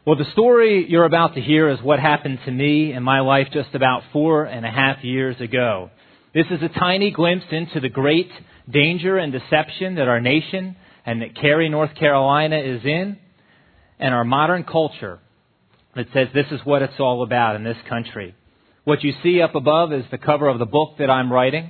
Well, the story you're about to hear is what happened to me in my life just about 4.5 years ago. This is a tiny glimpse into the great danger and deception that our nation and that Cary, North Carolina is in, and our modern culture that says this is what it's all about in this country. What you see up above is the cover of the book that I'm writing.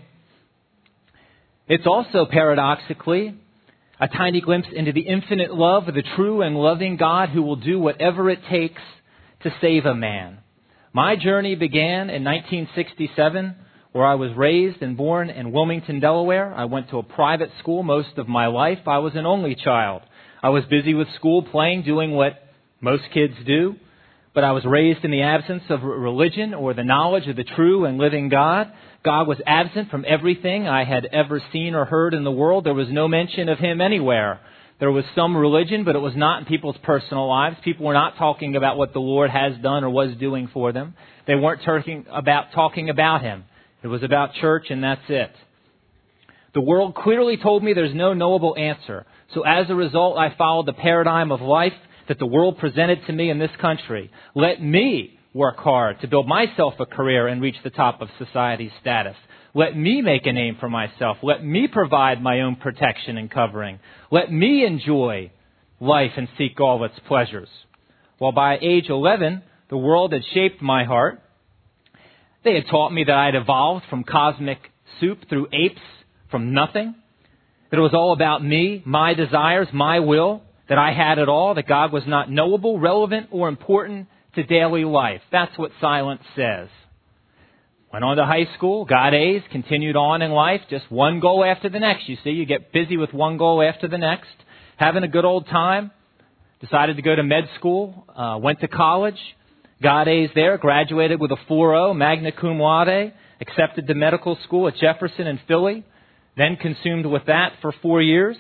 It's also, paradoxically, a tiny glimpse into the infinite love of the true and loving God who will do whatever it takes to save a man. My journey began in 1967, where I was raised and born in Wilmington, Delaware. I went to a private school most of my life. I was an only child. I was busy with school, playing, doing what most kids do. But I was raised in the absence of religion or the knowledge of the true and living God. God was absent from everything I had ever seen or heard in the world. There was no mention of Him anywhere. There was some religion, but it was not in people's personal lives. People were not talking about what the Lord has done or was doing for them. They weren't talking about Him. It was about church, and that's it. The world clearly told me there's no knowable answer. So as a result, I followed the paradigm of life that the world presented to me in this country. Let me work hard to build myself a career and reach the top of society's status. Let me make a name for myself. Let me provide my own protection and covering. Let me enjoy life and seek all its pleasures. Well, by age 11, the world had shaped my heart. They had taught me that I had evolved from cosmic soup through apes from nothing. That it was all about me, my desires, my will. That I had it all. That God was not knowable, relevant, or important to daily life. That's what silence says. Went on to high school, got A's, continued on in life, just one goal after the next. You see, you get busy with one goal after the next, having a good old time. Decided to go to med school, went to college, got A's there, graduated with a 4.0, magna cum laude, accepted to medical school at Jefferson in Philly, then consumed with that for 4 years.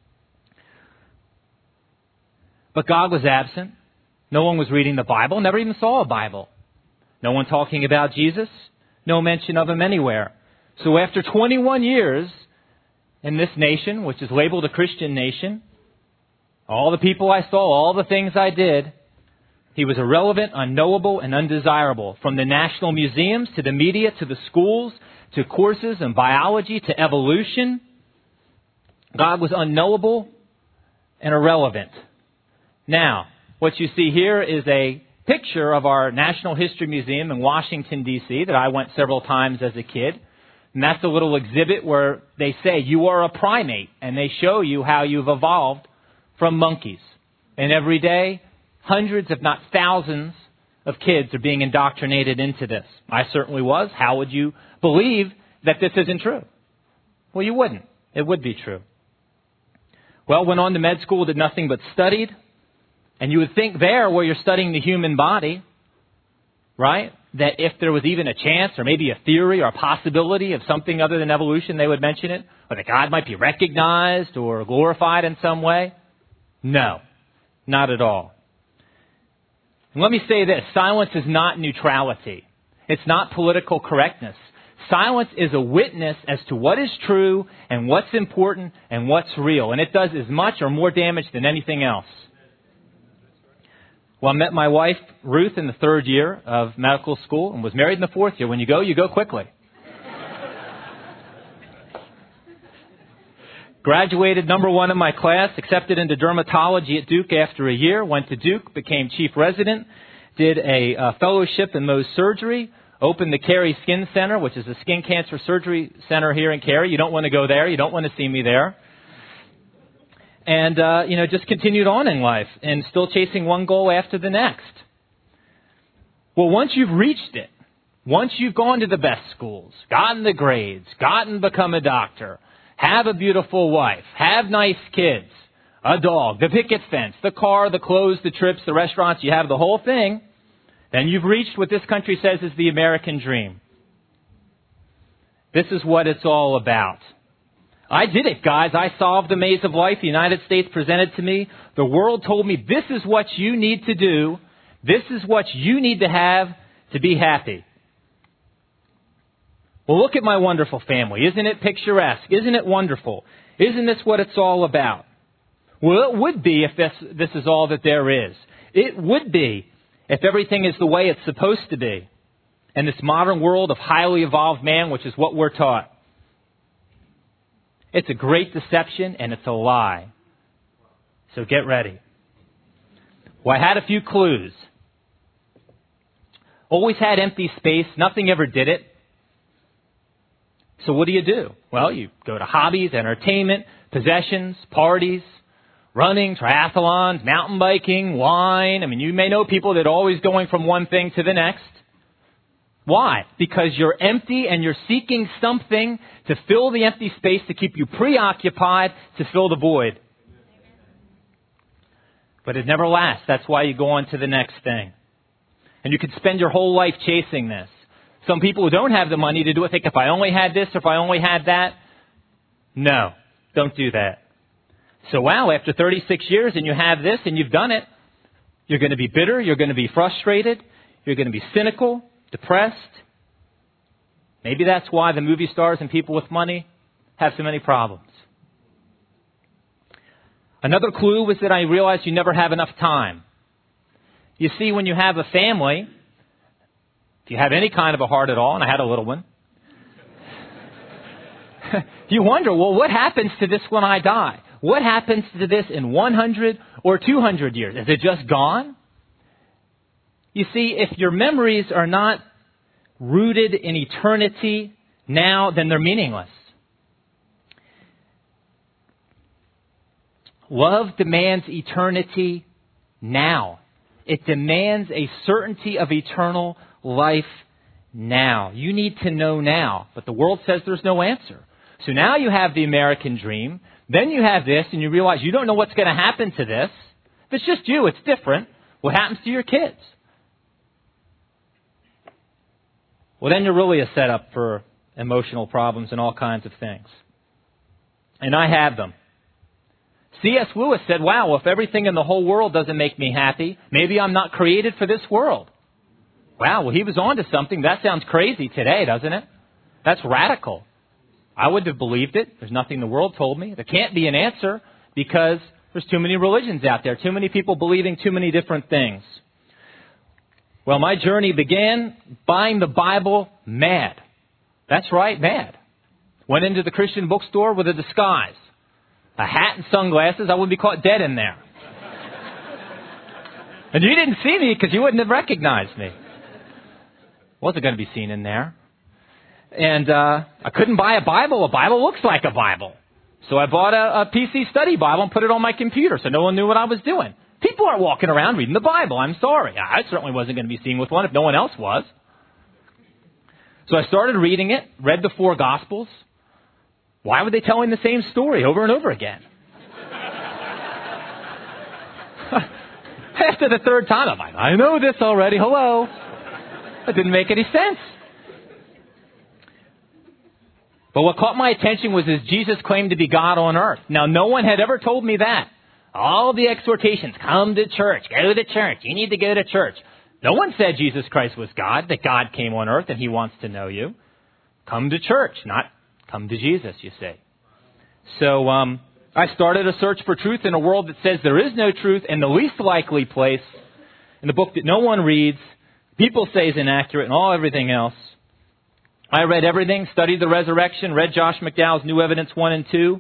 But God was absent. No one was reading the Bible, never even saw a Bible. No one talking about Jesus, no mention of Him anywhere. So after 21 years in this nation, which is labeled a Christian nation, all the people I saw, all the things I did, He was irrelevant, unknowable, and undesirable. From the national museums to the media to the schools to courses in biology to evolution, God was unknowable and irrelevant. Now, what you see here is a picture of our National History Museum in Washington, D.C. that I went several times as a kid. And that's a little exhibit where they say you are a primate, and they show you how you've evolved from monkeys. And every day, hundreds, if not thousands, of kids are being indoctrinated into this. I certainly was. How would you believe that this isn't true? Well, you wouldn't. It would be true. Well, went on to med school, did nothing but studied. And you would think there, where you're studying the human body, right, that if there was even a chance or maybe a theory or a possibility of something other than evolution, they would mention it, or that God might be recognized or glorified in some way. No, not at all. And let me say this, silence is not neutrality. It's not political correctness. Silence is a witness as to what is true and what's important and what's real. And it does as much or more damage than anything else. Well, I met my wife, Ruth, in the 3rd year of medical school and was married in the 4th year. When you go quickly. Graduated number 1 in my class, accepted into dermatology at Duke after a year, went to Duke, became chief resident, did a fellowship in Mohs surgery, opened the Cary Skin Center, which is a skin cancer surgery center here in Cary. You don't want to go there. You don't want to see me there. And, just continued on in life and still chasing one goal after the next. Well, once you've reached it, once you've gone to the best schools, gotten the grades, become a doctor, have a beautiful wife, have nice kids, a dog, the picket fence, the car, the clothes, the trips, the restaurants, you have the whole thing, then you've reached what this country says is the American dream. This is what it's all about. I did it, guys. I solved the maze of life the United States presented to me. The world told me this is what you need to do. This is what you need to have to be happy. Well, look at my wonderful family. Isn't it picturesque? Isn't it wonderful? Isn't this what it's all about? Well, it would be if this is all that there is. It would be if everything is the way it's supposed to be in this modern world of highly evolved man, which is what we're taught. It's a great deception and it's a lie. So get ready. Well, I had a few clues. Always had empty space. Nothing ever did it. So what do? Well, you go to hobbies, entertainment, possessions, parties, running, triathlons, mountain biking, wine. I mean, you may know people that are always going from one thing to the next. Why? Because you're empty and you're seeking something to fill the empty space, to keep you preoccupied, to fill the void. But it never lasts. That's why you go on to the next thing. And you could spend your whole life chasing this. Some people who don't have the money to do it think, if I only had this, or if I only had that. No, don't do that. So wow, after 36 years and you have this and you've done it, you're going to be bitter, you're going to be frustrated, you're going to be cynical, depressed. Maybe that's why the movie stars and people with money have so many problems. Another clue was that I realized you never have enough time. You see, when you have a family, if you have any kind of a heart at all, and I had a little one, you wonder, well, what happens to this when I die? What happens to this in 100 or 200 years? Is it just gone? You see, if your memories are not rooted in eternity now, then they're meaningless. Love demands eternity now. It demands a certainty of eternal life now. You need to know now. But the world says there's no answer. So now you have the American dream. Then you have this, and you realize you don't know what's going to happen to this. If it's just you, it's different. What happens to your kids? Well, then you're really a setup for emotional problems and all kinds of things. And I have them. C.S. Lewis said, wow, well, if everything in the whole world doesn't make me happy, maybe I'm not created for this world. Wow, well, he was on to something. That sounds crazy today, doesn't it? That's radical. I wouldn't have believed it. There's nothing the world told me. There can't be an answer because there's too many religions out there, too many people believing too many different things. Well, my journey began buying the Bible mad. That's right, mad. Went into the Christian bookstore with a disguise. A hat and sunglasses, I wouldn't be caught dead in there. And you didn't see me because you wouldn't have recognized me. Wasn't going to be seen in there. And I couldn't buy a Bible. A Bible looks like a Bible. So I bought a PC study Bible and put it on my computer so no one knew what I was doing. People aren't walking around reading the Bible. I'm sorry. I certainly wasn't going to be seen with one if no one else was. So I started reading it, read the 4 Gospels. Why were they telling the same story over and over again? After the 3rd time, I'm like, I know this already. Hello. That didn't make any sense. But what caught my attention was that Jesus claimed to be God on earth. Now, no one had ever told me that. All the exhortations, come to church, go to church, you need to go to church. No one said Jesus Christ was God, that God came on earth and he wants to know you. Come to church, not come to Jesus, you say. So I started a search for truth in a world that says there is no truth, and the least likely place, in the book that no one reads, people say is inaccurate, and everything else. I read everything, studied the resurrection, read Josh McDowell's New Evidence 1 and 2.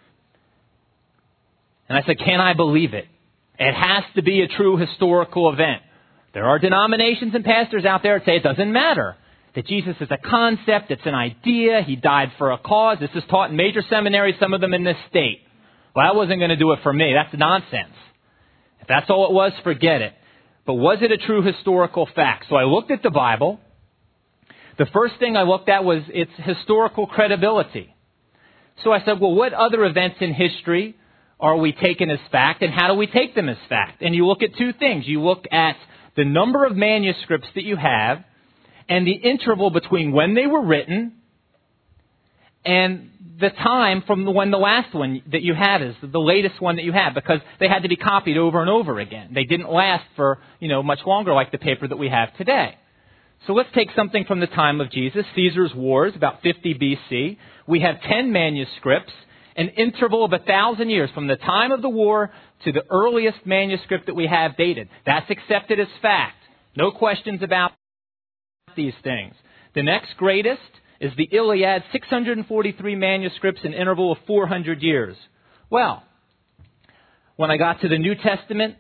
And I said, can I believe it? It has to be a true historical event. There are denominations and pastors out there that say it doesn't matter. That Jesus is a concept, it's an idea, he died for a cause. This is taught in major seminaries, some of them in this state. Well, that wasn't going to do it for me. That's nonsense. If that's all it was, forget it. But was it a true historical fact? So I looked at the Bible. The first thing I looked at was its historical credibility. So I said, well, what other events in history are we taking as fact, and how do we take them as fact? And you look at 2 things. You look at the number of manuscripts that you have and the interval between when they were written and the time from when the last one that you had is, the latest one that you had, because they had to be copied over and over again. They didn't last for, much longer like the paper that we have today. So let's take something from the time of Jesus, Caesar's Wars, about 50 BC. We have 10 manuscripts, an interval of 1,000 years from the time of the war to the earliest manuscript that we have dated. That's accepted as fact. No questions about these things. The next greatest is the Iliad, 643 manuscripts, an interval of 400 years. Well, when I got to the New Testament,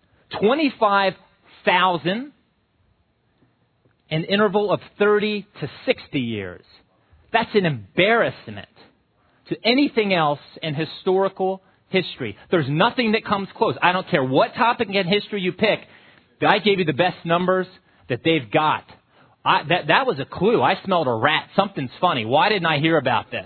25,000, an interval of 30 to 60 years. That's an embarrassment to anything else in historical history. There's nothing that comes close. I don't care what topic in history you pick. I gave you the best numbers that they've got. That was a clue. I smelled a rat. Something's funny. Why didn't I hear about this?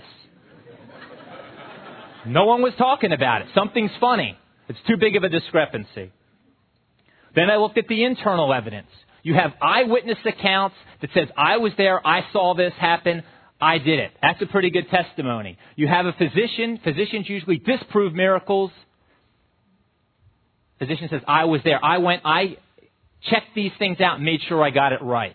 No one was talking about it. Something's funny. It's too big of a discrepancy. Then I looked at the internal evidence. You have eyewitness accounts that says, I was there, I saw this happen, I did it. That's a pretty good testimony. You have a physician. Physicians usually disprove miracles. Physician says, I was there. I went, I checked these things out and made sure I got it right.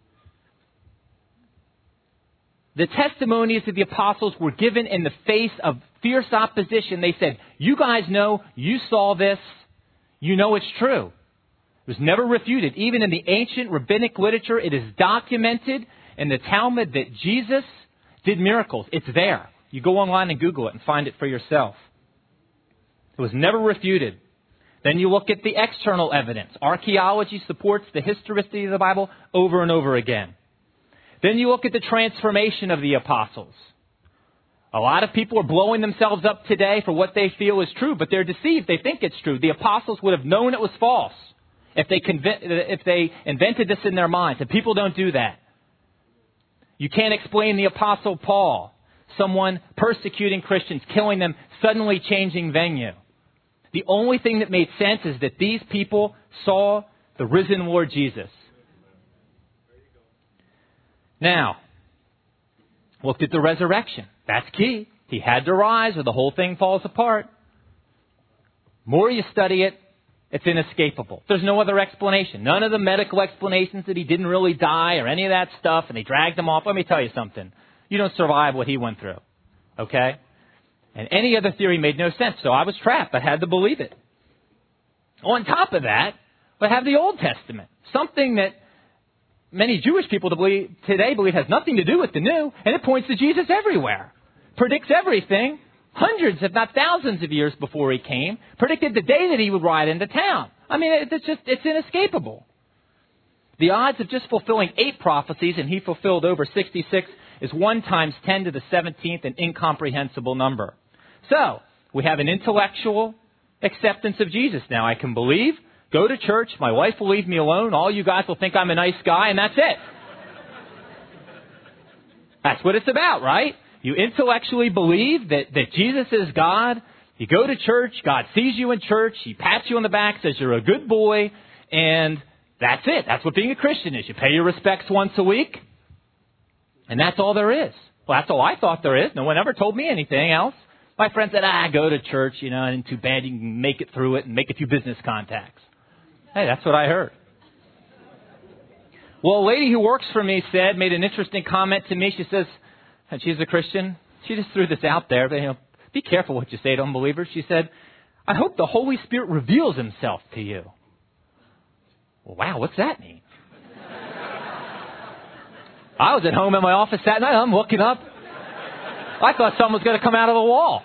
The testimonies of the apostles were given in the face of fierce opposition. They said, you guys know, you saw this, you know it's true. It was never refuted. Even in the ancient rabbinic literature, it is documented in the Talmud that Jesus did miracles. It's there. You go online and Google it and find it for yourself. It was never refuted. Then you look at the external evidence. Archaeology supports the historicity of the Bible over and over again. Then you look at the transformation of the apostles. A lot of people are blowing themselves up today for what they feel is true, but they're deceived. They think it's true. The apostles would have known it was false if they invented this in their minds. And people don't do that. You can't explain the apostle Paul, someone persecuting Christians, killing them, suddenly changing venue. The only thing that made sense is that these people saw the risen Lord Jesus. Now, looked at the resurrection. That's key. He had to rise or the whole thing falls apart. More you study it, it's inescapable. There's no other explanation. None of the medical explanations that he didn't really die or any of that stuff and they dragged him off. Let me tell you something. You don't survive what he went through. Okay? And any other theory made no sense. So I was trapped. I had to believe it. On top of that, we have the Old Testament. Something that many Jewish people today believe has nothing to do with the New. And it points to Jesus everywhere. Predicts everything. Hundreds, if not thousands of years before he came, predicted the day that he would ride into town. I mean, it's inescapable. The odds of just fulfilling 8 prophecies, and he fulfilled over 66, is 1 times 10 to the 17th, an incomprehensible number. So, we have an intellectual acceptance of Jesus now. I can believe, go to church, my wife will leave me alone, all you guys will think I'm a nice guy, and that's it. That's what it's about, right? You intellectually believe that Jesus is God. You go to church. God sees you in church. He pats you on the back, says you're a good boy. And that's it. That's what being a Christian is. You pay your respects once a week. And that's all there is. Well, that's all I thought there is. No one ever told me anything else. My friend said, go to church, and too bad you can make it through it and make a few business contacts. Hey, that's what I heard. Well, a lady who works for me made an interesting comment to me. She says, and she's a Christian. She just threw this out there. But, be careful what you say to unbelievers. She said, I hope the Holy Spirit reveals himself to you. Well, wow, what's that mean? I was at home in my office that night. I'm looking up. I thought someone was going to come out of the wall.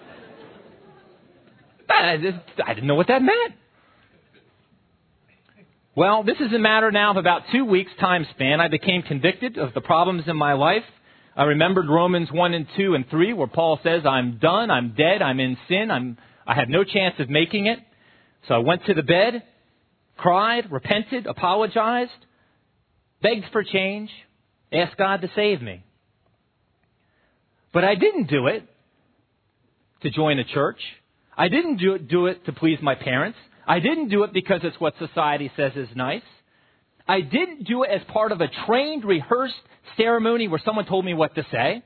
I didn't know what that meant. Well, this is a matter now of about 2 weeks' time span. I became convicted of the problems in my life. I remembered Romans 1 and 2 and 3 where Paul says, I'm done, I'm dead, I'm in sin, I have no chance of making it. So I went to the bed, cried, repented, apologized, begged for change, asked God to save me. But I didn't do it to join a church. I didn't do it to please my parents. I didn't do it because it's what society says is nice. I didn't do it as part of a trained, rehearsed ceremony where someone told me what to say.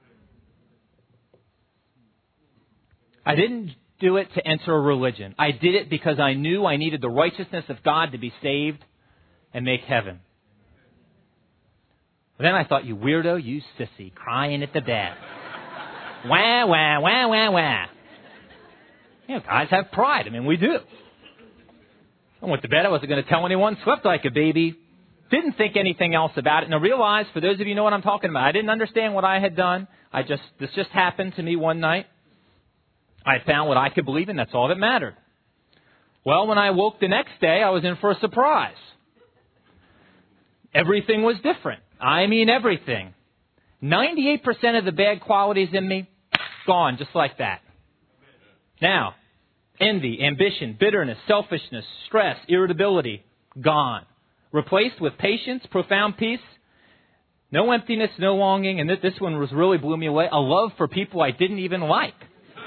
I didn't do it to enter a religion. I did it because I knew I needed the righteousness of God to be saved and make heaven. But then I thought, you weirdo, you sissy, crying at the bed. Wah, wah, wah, wah, wah. You know, guys have pride. I mean, we do. I went to bed. I wasn't going to tell anyone. Slept like a baby. Didn't think anything else about it. And I realized, for those of you who know what I'm talking about, I didn't understand what I had done. This just happened to me one night. I found what I could believe in. That's all that mattered. Well, when I woke the next day, I was in for a surprise. Everything was different. I mean everything. 98% of the bad qualities in me, gone just like that. Now, envy, ambition, bitterness, selfishness, stress, irritability, gone. Replaced with patience, profound peace, no emptiness, no longing, and this one really blew me away, a love for people I didn't even like.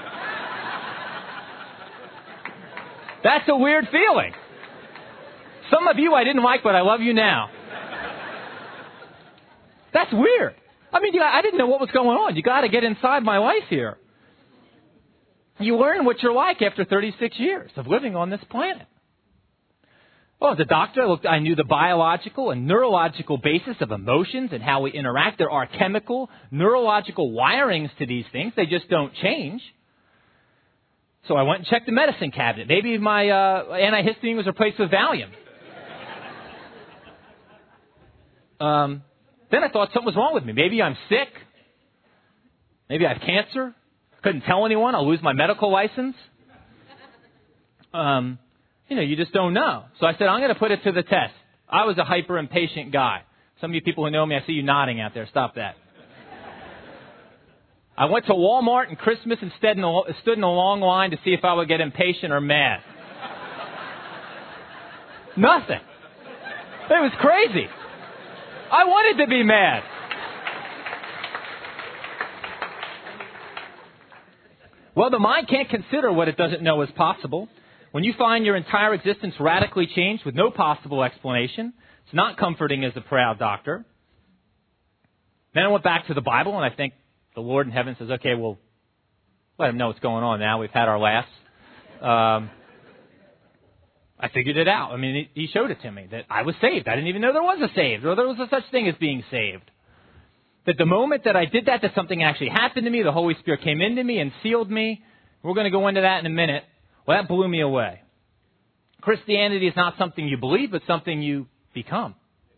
That's a weird feeling. Some of you I didn't like, but I love you now. That's weird. I mean, I didn't know what was going on. You got to get inside my life here. You learn what you're like after 36 years of living on this planet. Well, as a doctor, I knew the biological and neurological basis of emotions and how we interact. There are chemical, neurological wirings to these things. They just don't change. So I went and checked the medicine cabinet. Maybe my antihistamine was replaced with Valium. Then I thought something was wrong with me. Maybe I'm sick. Maybe I have cancer. Couldn't tell anyone. I'll lose my medical license. You just don't know. So I said, I'm going to put it to the test. I was a hyper impatient guy. Some of you people who know me, I see you nodding out there. Stop that. I went to Walmart and Christmas and stood in a long line to see if I would get impatient or mad. Nothing. It was crazy. I wanted to be mad. Well, the mind can't consider what it doesn't know is possible. When you find your entire existence radically changed with no possible explanation, it's not comforting as a proud doctor. Then I went back to the Bible, and I think the Lord in heaven says, okay, well, let him know what's going on now. We've had our laughs. I figured it out. I mean, he showed it to me that I was saved. I didn't even know there was a saved, or there was a such thing as being saved. That the moment that I did that something actually happened to me. The Holy Spirit came into me and sealed me. We're going to go into that in a minute. Well, that blew me away. Christianity is not something you believe, but something you become.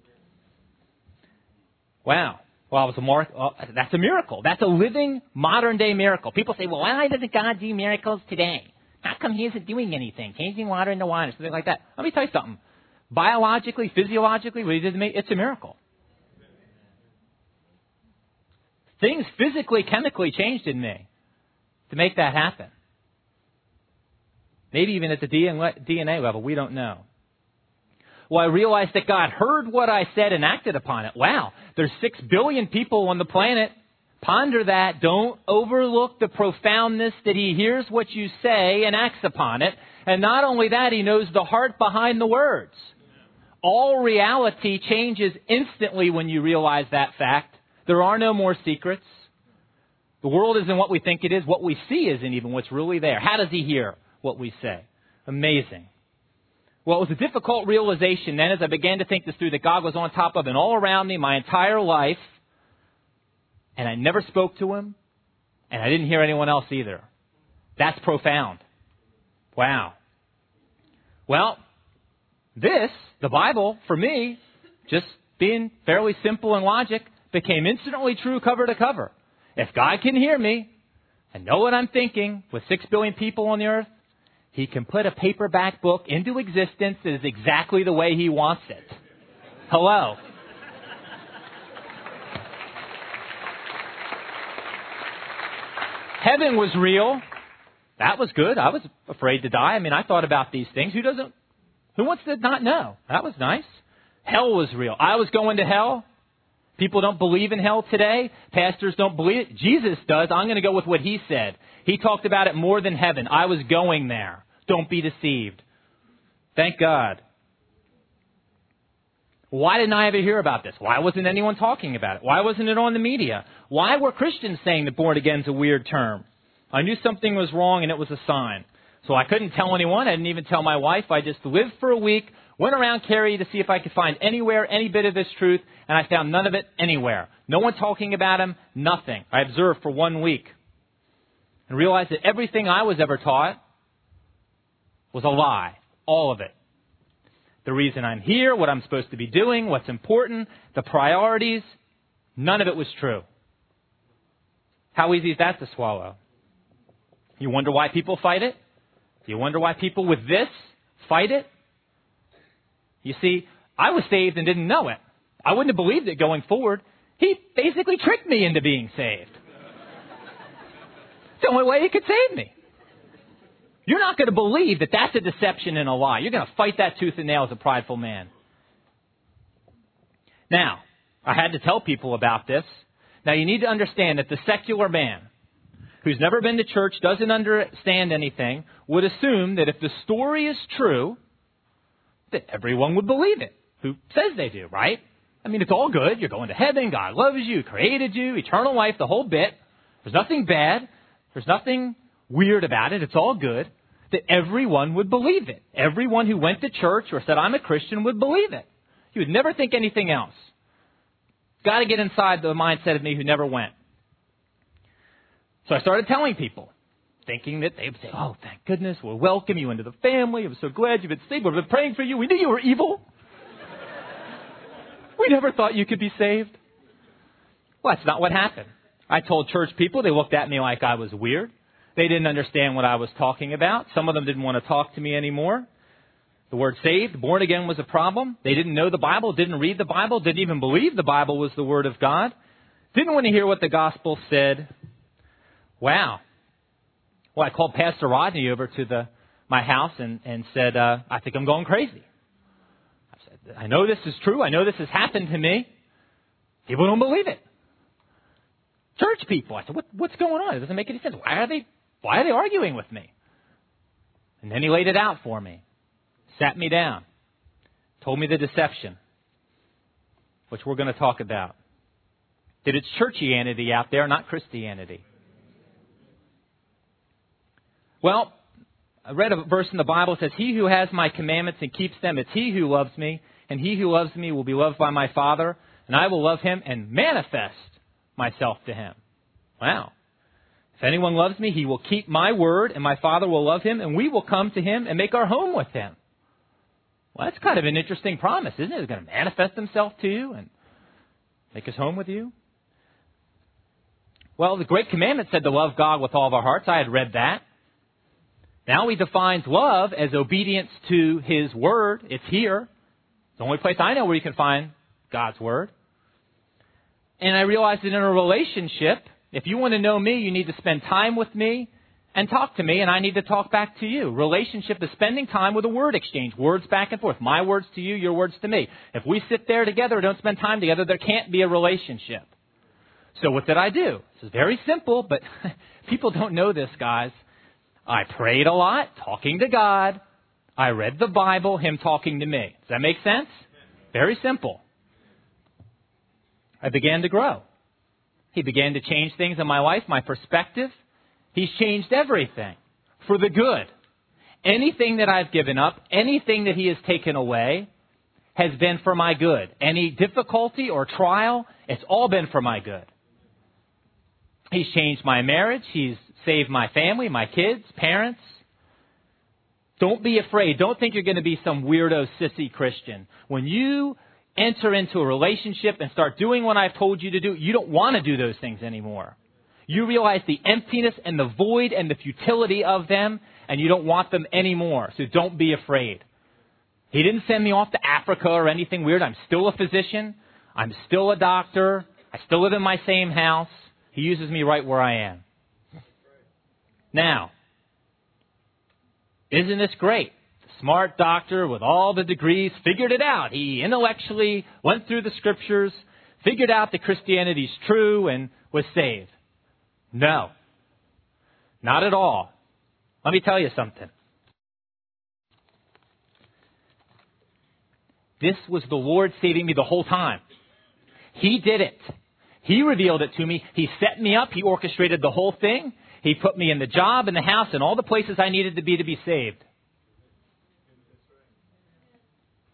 Wow. Well, that's a miracle. That's a living, modern-day miracle. People say, well, why doesn't God do miracles today? How come he isn't doing anything? Changing water into wine or something like that. Let me tell you something. Biologically, physiologically, what he did to me, it's a miracle. Things physically, chemically changed in me to make that happen. Maybe even at the DNA level, we don't know. Well, I realized that God heard what I said and acted upon it. Wow, there's 6 billion people on the planet. Ponder that. Don't overlook the profoundness that he hears what you say and acts upon it. And not only that, he knows the heart behind the words. All reality changes instantly when you realize that fact. There are no more secrets. The world isn't what we think it is. What we see isn't even what's really there. How does he hear what we say? Amazing. Well, it was a difficult realization then as I began to think this through, that God was on top of and all around me my entire life. And I never spoke to him. And I didn't hear anyone else either. That's profound. Wow. Well, the Bible, for me, just being fairly simple in logic, became instantly true cover to cover. If God can hear me and know what I'm thinking with 6 billion people on the earth, he can put a paperback book into existence that is exactly the way he wants it. Hello. Heaven was real. That was good. I was afraid to die. I mean, I thought about these things. Who wants to not know? That was nice. Hell was real. I was going to hell. People don't believe in hell today. Pastors don't believe it. Jesus does. I'm going to go with what he said. He talked about it more than heaven. I was going there. Don't be deceived. Thank God. Why didn't I ever hear about this? Why wasn't anyone talking about it? Why wasn't it on the media? Why were Christians saying that born again is a weird term? I knew something was wrong and it was a sign. So I couldn't tell anyone. I didn't even tell my wife. I just lived for a week, went around Cary to see if I could find anywhere any bit of this truth, and I found none of it anywhere. No one talking about him, nothing. I observed for 1 week. and realized that everything I was ever taught was a lie. All of it. The reason I'm here, what I'm supposed to be doing, what's important, the priorities, none of it was true. How easy is that to swallow? You wonder why people fight it? Do you wonder why people with this fight it? You see, I was saved and didn't know it. I wouldn't have believed it going forward. He basically tricked me into being saved. It's the only way he could save me. You're not going to believe that that's a deception and a lie. You're going to fight that tooth and nail as a prideful man. Now, I had to tell people about this. Now, you need to understand that the secular man who's never been to church, doesn't understand anything, would assume that if the story is true, that everyone would believe it who says they do, right? I mean, it's all good. You're going to heaven. God loves you, created you, eternal life, the whole bit. There's nothing bad. There's nothing weird about it. It's all good. That everyone would believe it. Everyone who went to church or said, I'm a Christian, would believe it. You would never think anything else. Got to get inside the mindset of me who never went. So I started telling people, thinking that they would say, oh, thank goodness, we'll welcome you into the family. I'm so glad you've been saved. We've been praying for you. We knew you were evil. We never thought you could be saved. Well, that's not what happened. I told church people. They looked at me like I was weird. They didn't understand what I was talking about. Some of them didn't want to talk to me anymore. The word saved, born again was a problem. They didn't know the Bible, didn't read the Bible, didn't even believe the Bible was the Word of God. Didn't want to hear what the gospel said. Wow. Well, I called Pastor Rodney over to my house and said, I think I'm going crazy. I said, I know this is true. I know this has happened to me. People don't believe it. Church people. I said, what's going on? It doesn't make any sense. Why are they arguing with me? And then he laid it out for me. Sat me down. Told me the deception, which we're going to talk about. That it's churchianity out there, not Christianity. Well, I read a verse in the Bible that says, he who has my commandments and keeps them, it's he who loves me, and he who loves me will be loved by my Father, and I will love him and manifest myself to him. Wow. If anyone loves me, he will keep my word, and my Father will love him, and we will come to him and make our home with him. Well, that's kind of an interesting promise, isn't it? He's going to manifest himself to you and make his home with you. Well, the Great Commandment said to love God with all of our hearts. I had read that. Now he defines love as obedience to his word. It's here. It's the only place I know where you can find God's word. And I realized that in a relationship, if you want to know me, you need to spend time with me and talk to me, and I need to talk back to you. Relationship is spending time with a word exchange, words back and forth. My words to you, your words to me. If we sit there together and don't spend time together, there can't be a relationship. So what did I do? This is very simple, but people don't know this, guys. I prayed a lot, talking to God. I read the Bible, him talking to me. Does that make sense? Very simple. I began to grow. He began to change things in my life, my perspective. He's changed everything for the good. Anything that I've given up, anything that he has taken away has been for my good. Any difficulty or trial, it's all been for my good. He's changed my marriage. He's saved my family, my kids, parents. Don't be afraid. Don't think you're going to be some weirdo, sissy Christian. When you enter into a relationship and start doing what I've told you to do, you don't want to do those things anymore. You realize the emptiness and the void and the futility of them, and you don't want them anymore. So don't be afraid. He didn't send me off to Africa or anything weird. I'm still a physician. I'm still a doctor. I still live in my same house. He uses me right where I am. Now, isn't this great? The smart doctor with all the degrees figured it out. He intellectually went through the scriptures, figured out that Christianity is true, and was saved. No, not at all. Let me tell you something. This was the Lord saving me the whole time. He did it. He revealed it to me. He set me up. He orchestrated the whole thing. He put me in the job, in the house, and all the places I needed to be saved.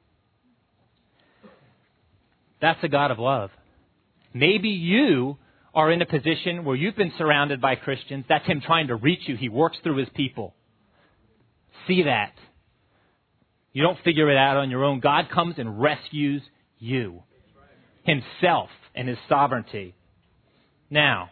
That's a God of love. Maybe you are in a position where you've been surrounded by Christians, that's Him trying to reach you. He works through His people. See that. You don't figure it out on your own. God comes and rescues you. Himself and His sovereignty. Now,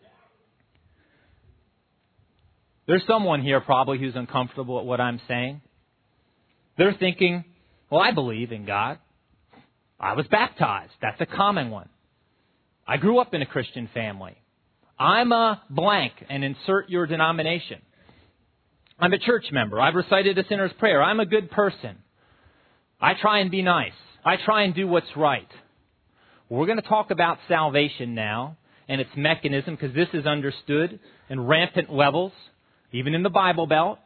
there's someone here probably who's uncomfortable at what I'm saying. They're thinking, well, I believe in God. I was baptized. That's a common one. I grew up in a Christian family. I'm a blank, and insert your denomination. I'm a church member. I've recited a sinner's prayer. I'm a good person. I try and be nice. I try and do what's right. We're going to talk about salvation now and its mechanism, because this is understood in rampant levels, even in the Bible Belt.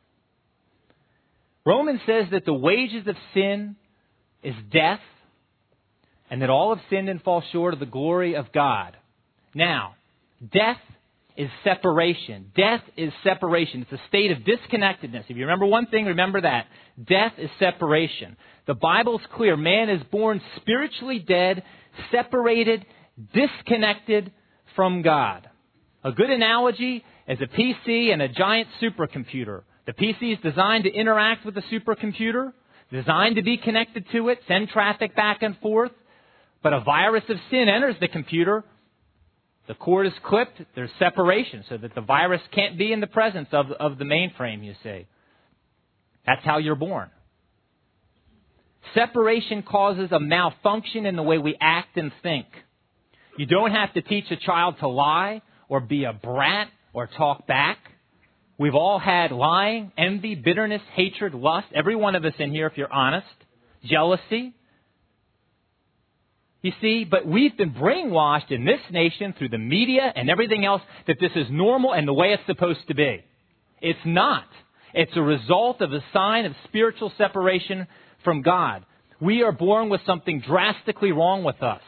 Romans says that the wages of sin is death, and that all have sinned and fall short of the glory of God. Now, death is separation. Death is separation. It's a state of disconnectedness. If you remember one thing, remember that. Death is separation. The Bible's clear. Man is born spiritually dead, separated, disconnected from God. A good analogy is a PC and a giant supercomputer. The PC is designed to interact with the supercomputer, designed to be connected to it, send traffic back and forth. But a virus of sin enters the computer. The cord is clipped. There's separation so that the virus can't be in the presence of the mainframe, you see. That's how you're born. Separation causes a malfunction in the way we act and think. You don't have to teach a child to lie or be a brat or talk back. We've all had lying, envy, bitterness, hatred, lust. Every one of us in here, if you're honest. Jealousy. You see, but we've been brainwashed in this nation through the media and everything else that this is normal and the way it's supposed to be. It's not. It's a result of a sign of spiritual separation from God. We are born with something drastically wrong with us.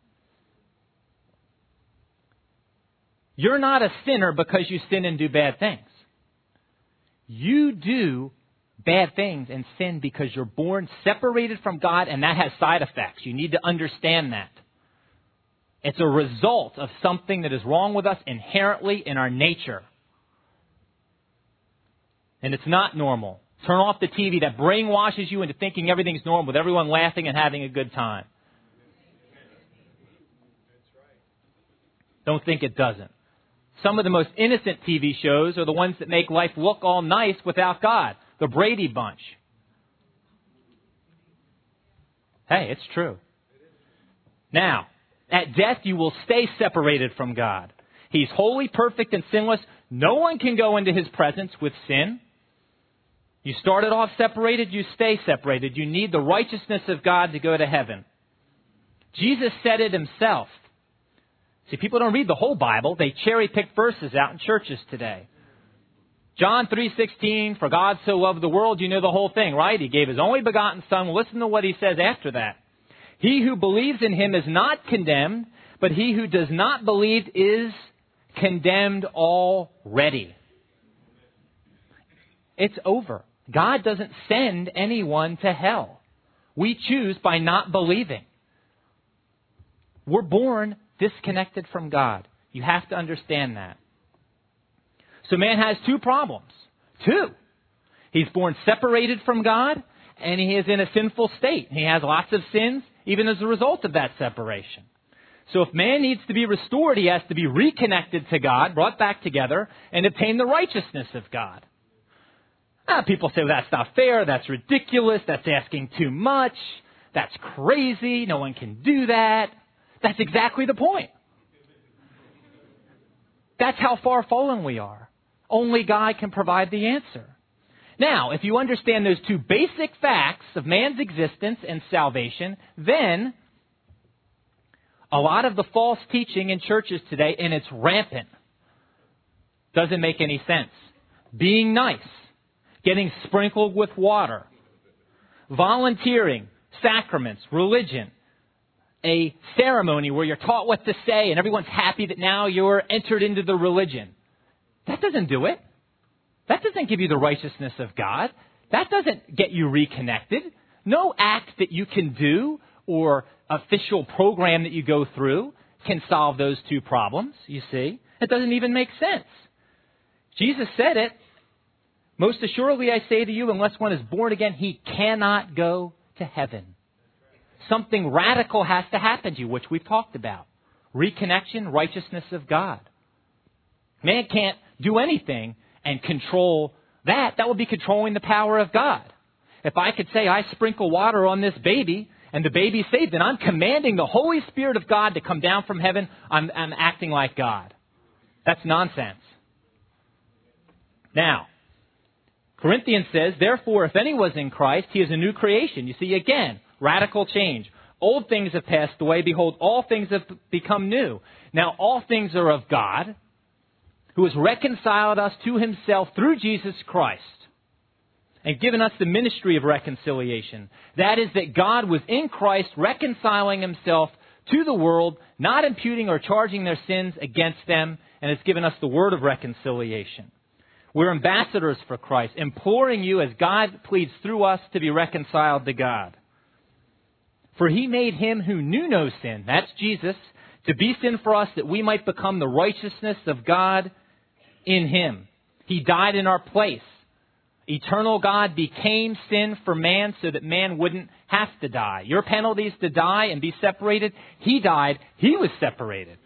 You're not a sinner because you sin and do bad things. You do bad things and sin because you're born separated from God, and that has side effects. You need to understand that. It's a result of something that is wrong with us inherently in our nature. And it's not normal. Turn off the TV that brainwashes you into thinking everything's normal with everyone laughing and having a good time. Don't think it doesn't. Some of the most innocent TV shows are the ones that make life look all nice without God. The Brady Bunch. Hey, it's true. Now, at death you will stay separated from God. He's holy, perfect, and sinless. No one can go into His presence with sin. You started off separated, you stay separated. You need the righteousness of God to go to heaven. Jesus said it Himself. See, people don't read the whole Bible. They cherry-pick verses out in churches today. John 3:16, for God so loved the world, you know the whole thing, right? He gave His only begotten Son. Listen to what He says after that. He who believes in Him is not condemned, but he who does not believe is condemned already. It's over. God doesn't send anyone to hell. We choose by not believing. We're born disconnected from God. You have to understand that. So man has two problems. Two. He's born separated from God, and he is in a sinful state. He has lots of sins, even as a result of that separation. So if man needs to be restored, he has to be reconnected to God, brought back together, and obtain the righteousness of God. People say, well, that's not fair, that's ridiculous, that's asking too much, that's crazy, no one can do that. That's exactly the point. That's how far fallen we are. Only God can provide the answer. Now, if you understand those two basic facts of man's existence and salvation, then a lot of the false teaching in churches today, and it's rampant, doesn't make any sense. Being nice, getting sprinkled with water, volunteering, sacraments, religion, a ceremony where you're taught what to say and everyone's happy that now you're entered into the religion. That doesn't do it. That doesn't give you the righteousness of God. That doesn't get you reconnected. No act that you can do or official program that you go through can solve those two problems, you see. It doesn't even make sense. Jesus said it. Most assuredly I say to you, unless one is born again, he cannot go to heaven. Something radical has to happen to you, which we've talked about. Reconnection, righteousness of God. Man can't do anything and control that. That would be controlling the power of God. If I could say I sprinkle water on this baby and the baby's saved, then I'm commanding the Holy Spirit of God to come down from heaven. I'm acting like God. That's nonsense. Now, Corinthians says, therefore, if any was in Christ, he is a new creation. You see, again, radical change. Old things have passed away. Behold, all things have become new. Now, all things are of God, who has reconciled us to himself through Jesus Christ and given us the ministry of reconciliation. That is, that God was in Christ reconciling himself to the world, not imputing or charging their sins against them, and has given us the word of reconciliation. We're ambassadors for Christ, imploring you as God pleads through us to be reconciled to God. For he made him who knew no sin, that's Jesus, to be sin for us that we might become the righteousness of God in him. He died in our place. Eternal God became sin for man so that man wouldn't have to die. Your penalty is to die and be separated. He died. He was separated.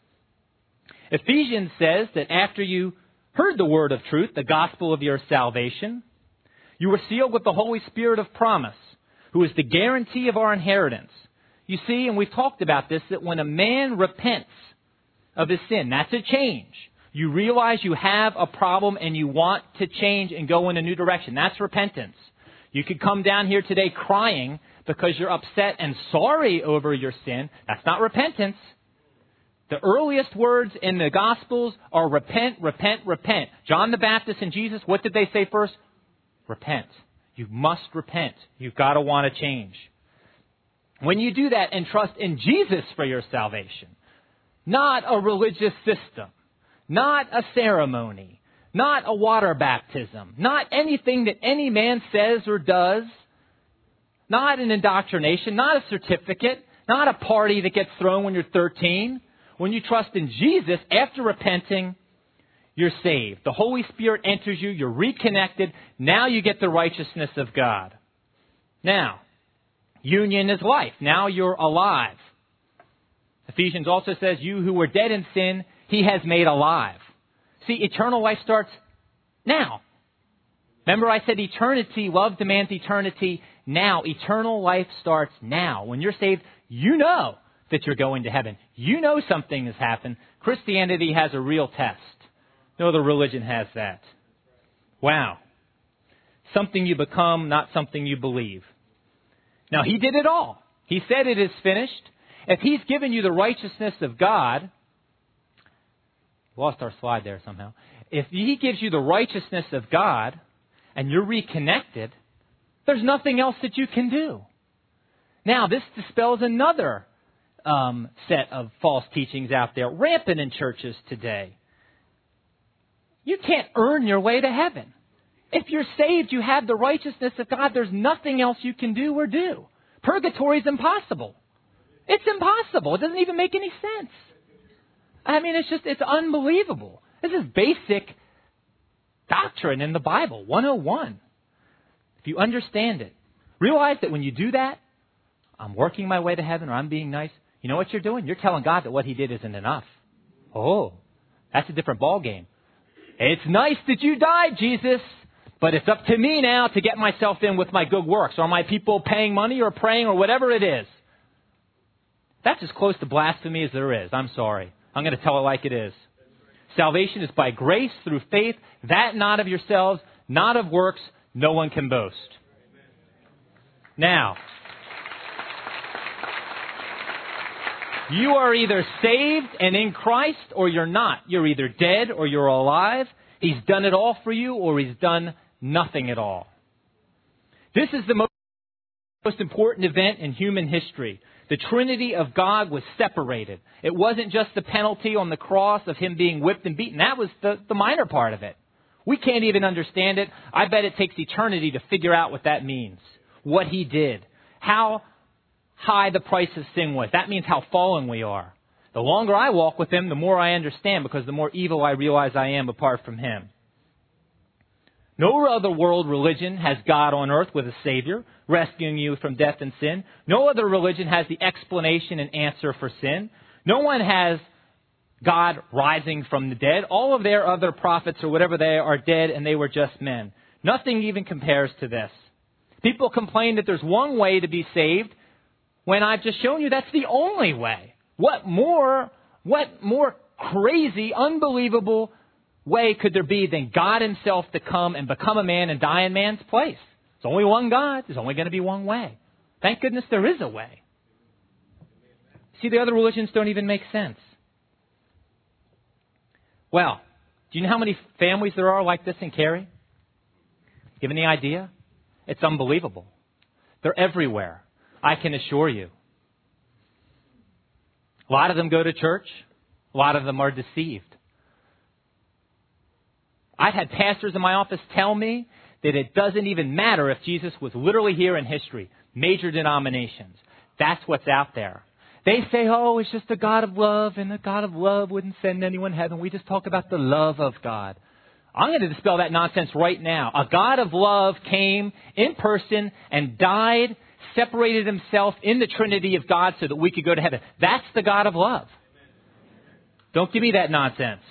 Ephesians says that after you heard the word of truth, the gospel of your salvation, you were sealed with the Holy Spirit of promise, who is the guarantee of our inheritance. You see, and we've talked about this, that when a man repents of his sin, that's a change. You realize you have a problem and you want to change and go in a new direction. That's repentance. You could come down here today crying because you're upset and sorry over your sin. That's not repentance. The earliest words in the Gospels are repent, repent, repent. John the Baptist and Jesus, what did they say first? Repent. You must repent. You've got to want to change. When you do that and trust in Jesus for your salvation, not a religious system, not a ceremony, not a water baptism, not anything that any man says or does, not an indoctrination, not a certificate, not a party that gets thrown when you're 13. When you trust in Jesus, after repenting, you're saved. The Holy Spirit enters you. You're reconnected. Now you get the righteousness of God. Now, union is life. Now you're alive. Ephesians also says, you who were dead in sin, he has made alive. See, eternal life starts now. Remember I said eternity, love demands eternity now. Eternal life starts now. When you're saved, you know that you're going to heaven. You know something has happened. Christianity has a real test. No other religion has that. Wow. Something you become, not something you believe. Now, he did it all. He said it is finished. If he's given you the righteousness of God, lost our slide there somehow. If he gives you the righteousness of God and you're reconnected, there's nothing else that you can do. Now, this dispels another set of false teachings out there, rampant in churches today. You can't earn your way to heaven. If you're saved, you have the righteousness of God. There's nothing else you can do or do. Purgatory is impossible. It's impossible. It doesn't even make any sense. I mean, it's unbelievable. This is basic doctrine in the Bible, 101. If you understand it, realize that when you do that, I'm working my way to heaven or I'm being nice. You know what you're doing? You're telling God that what he did isn't enough. Oh, that's a different ballgame. It's nice that you died, Jesus, but it's up to me now to get myself in with my good works. Are my people paying money or praying or whatever it is? That's as close to blasphemy as there is. I'm sorry. I'm going to tell it like it is. Salvation is by grace through faith, that not of yourselves, not of works, no one can boast. Now, you are either saved and in Christ or you're not. You're either dead or you're alive. He's done it all for you or he's done nothing at all. This is the most important event in human history. The Trinity of God was separated. It wasn't just the penalty on the cross of him being whipped and beaten. That was the minor part of it. We can't even understand it. I bet it takes eternity to figure out what that means. What he did. How high the price of sin was. That means how fallen we are. The longer I walk with Him, the more I understand, because the more evil I realize I am apart from Him. No other world religion has God on earth with a Savior, rescuing you from death and sin. No other religion has the explanation and answer for sin. No one has God rising from the dead. All of their other prophets or whatever they are dead, and they were just men. Nothing even compares to this. People complain that there's one way to be saved when I've just shown you that's the only way. What more crazy, unbelievable way could there be than God Himself to come and become a man and die in man's place? There's only one God. There's only going to be one way. Thank goodness there is a way. See, the other religions don't even make sense. Well, do you know how many families there are like this in Cary? Give any idea? It's unbelievable. They're everywhere, I can assure you. A lot of them go to church. A lot of them are deceived. I've had pastors in my office tell me that it doesn't even matter if Jesus was literally here in history. Major denominations. That's what's out there. They say, oh, it's just a God of love, and the God of love wouldn't send anyone to heaven. We just talk about the love of God. I'm going to dispel that nonsense right now. A God of love came in person and died, separated Himself in the Trinity of God so that we could go to heaven. That's the God of love. Don't give me that nonsense.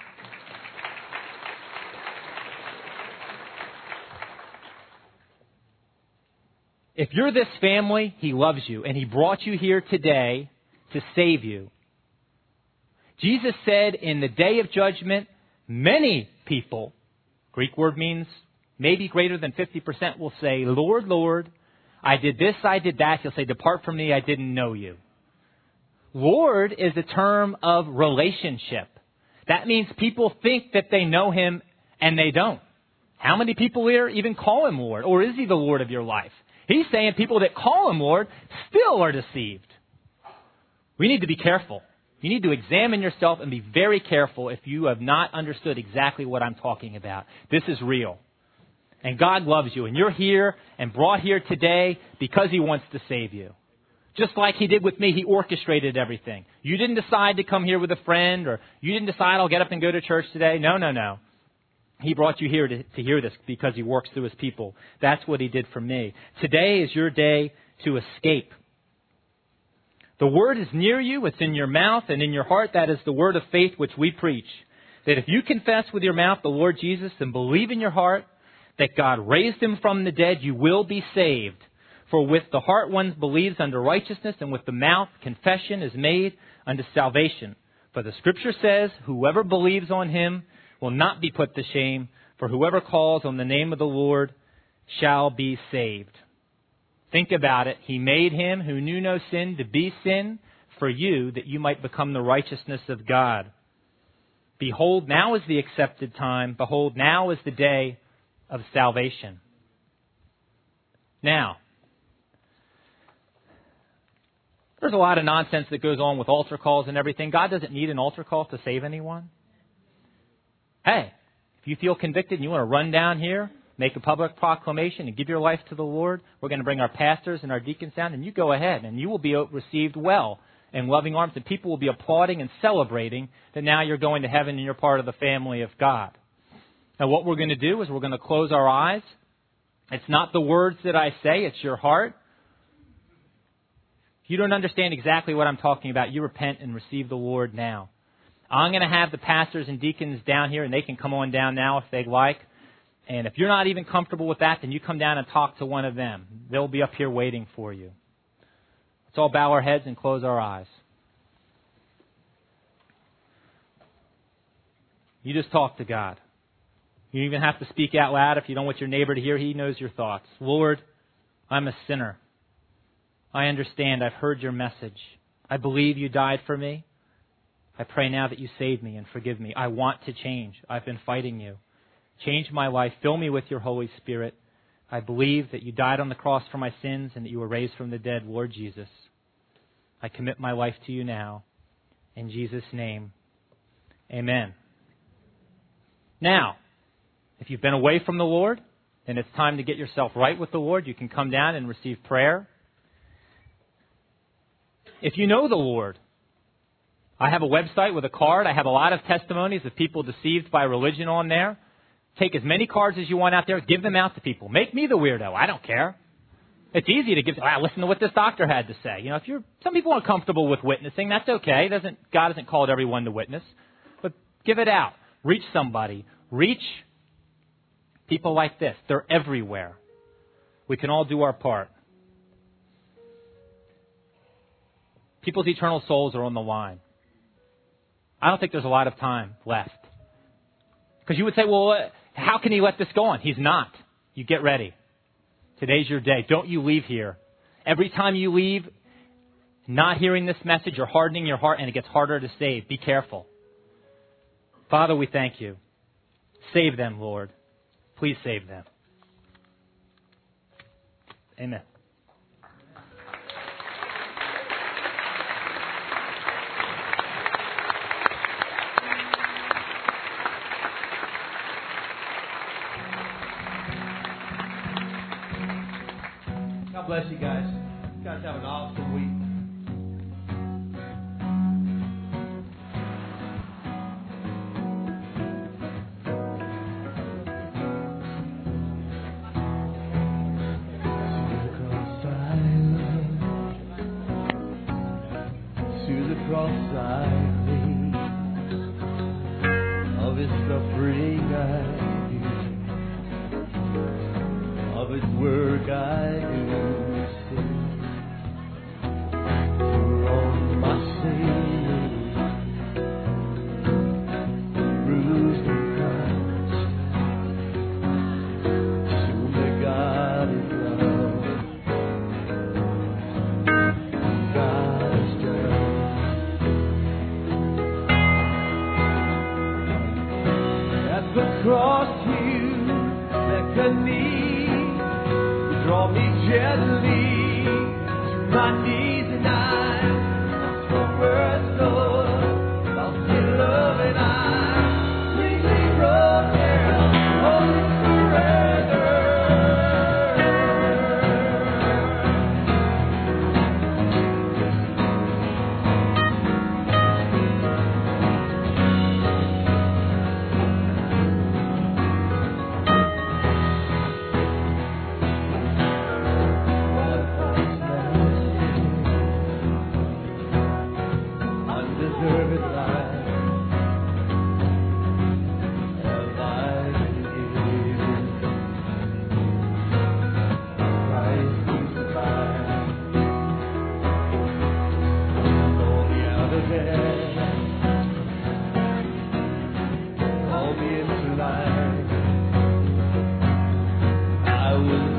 If you're this family, He loves you, and He brought you here today to save you. Jesus said in the day of judgment, many people, Greek word means maybe greater than 50%, will say, Lord, Lord, I did this, I did that. He'll say, depart from me, I didn't know you. Lord is a term of relationship. That means people think that they know Him and they don't. How many people here even call Him Lord? Or is He the Lord of your life? He's saying people that call Him Lord still are deceived. We need to be careful. You need to examine yourself and be very careful if you have not understood exactly what I'm talking about. This is real. And God loves you. And you're here and brought here today because He wants to save you. Just like He did with me, He orchestrated everything. You didn't decide to come here with a friend, or you didn't decide I'll get up and go to church today. No. He brought you here to hear this because He works through His people. That's what He did for me. Today is your day to escape. The word is near you. It's in your mouth and in your heart. That is the word of faith which we preach. That if you confess with your mouth the Lord Jesus and believe in your heart that God raised Him from the dead, you will be saved. For with the heart one believes unto righteousness, and with the mouth confession is made unto salvation. For the Scripture says, whoever believes on Him will not be put to shame, for whoever calls on the name of the Lord shall be saved. Think about it. He made Him who knew no sin to be sin for you, that you might become the righteousness of God. Behold, now is the accepted time. Behold, now is the day of salvation. Now, there's a lot of nonsense that goes on with altar calls and everything. God doesn't need an altar call to save anyone. Hey, if you feel convicted and you want to run down here, make a public proclamation and give your life to the Lord, we're going to bring our pastors and our deacons down, and you go ahead, and you will be received well in loving arms, and people will be applauding and celebrating that now you're going to heaven and you're part of the family of God. Now, what we're going to do is we're going to close our eyes. It's not the words that I say, it's your heart. If you don't understand exactly what I'm talking about, you repent and receive the Lord now. I'm going to have the pastors and deacons down here, and they can come on down now if they'd like. And if you're not even comfortable with that, then you come down and talk to one of them. They'll be up here waiting for you. Let's all bow our heads and close our eyes. You just talk to God. You even have to speak out loud if you don't want your neighbor to hear. He knows your thoughts. Lord, I'm a sinner. I understand. I've heard your message. I believe you died for me. I pray now that you save me and forgive me. I want to change. I've been fighting you. Change my life. Fill me with your Holy Spirit. I believe that you died on the cross for my sins and that you were raised from the dead, Lord Jesus. I commit my life to you now. In Jesus' name, amen. Now, if you've been away from the Lord, then it's time to get yourself right with the Lord. You can come down and receive prayer. If you know the Lord, I have a website with a card. I have a lot of testimonies of people deceived by religion on there. Take as many cards as you want out there. Give them out to people. Make me the weirdo. I don't care. It's easy to give. Listen to what this doctor had to say. Some people aren't comfortable with witnessing. That's okay. God hasn't called everyone to witness. But give it out. Reach somebody. Reach people like this. They're everywhere. We can all do our part. People's eternal souls are on the line. I don't think there's a lot of time left. Because you would say, well, how can he let this go on? He's not. You get ready. Today's your day. Don't you leave here. Every time you leave, not hearing this message, you're hardening your heart, and it gets harder to save. Be careful. Father, we thank you. Save them, Lord. Please save them. Amen. God bless you guys. You guys have an awesome week. To the cross I lean, of His suffering I do, of His work I do. Cross you beckon me, draw me gently to my knees, and I for words, Lord, I'll see love, and I completely broke down, holy surrender.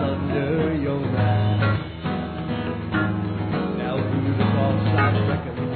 Now through the cross I reckon